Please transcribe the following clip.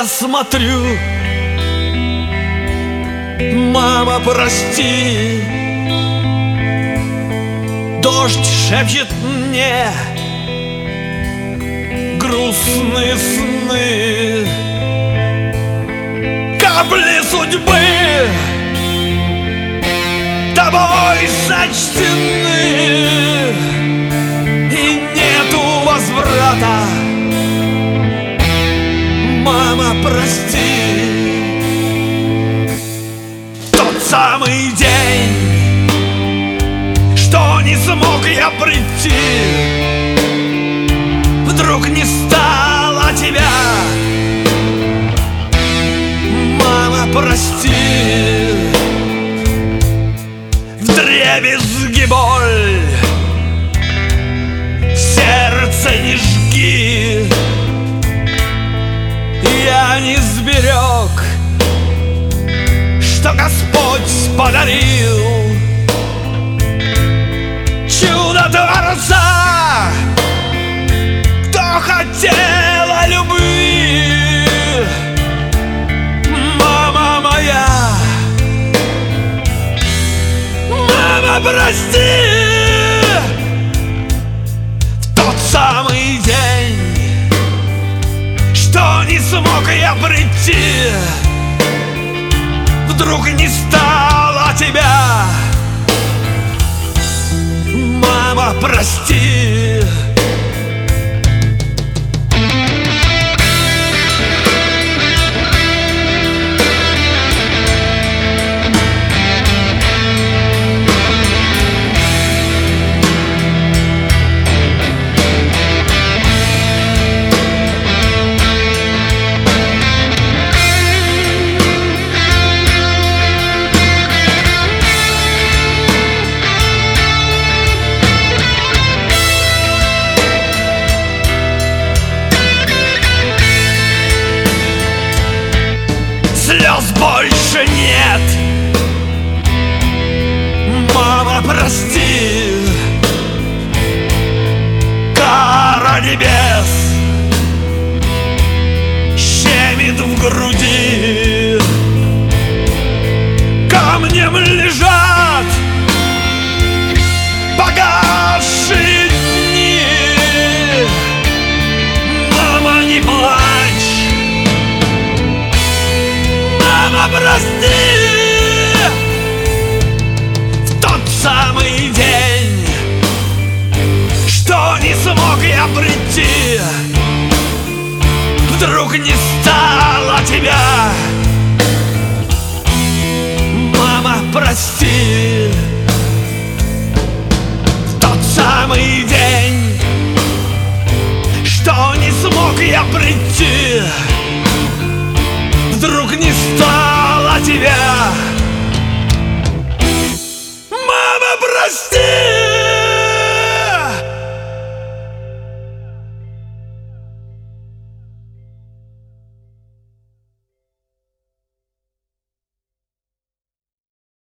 смотрю. Мама, прости. Дождь шепчет мне грустные сны, капли судьбы тобой сочтены, и нету возврата. Мама, прости. Тот самый день, что не смог я прийти, вдруг не стало тебя. Мама, прости. Вдребезги боль, сердце не жги. Я не сберег, что Господь подарил. Чудо Творца, кто хотела любви. Мама моя, мама, прости. В тот самый день, что не смог я прийти, вдруг не стало тебя. Мама, прости. Слез больше нет. Мама, прости. Кара небес щемит в груди.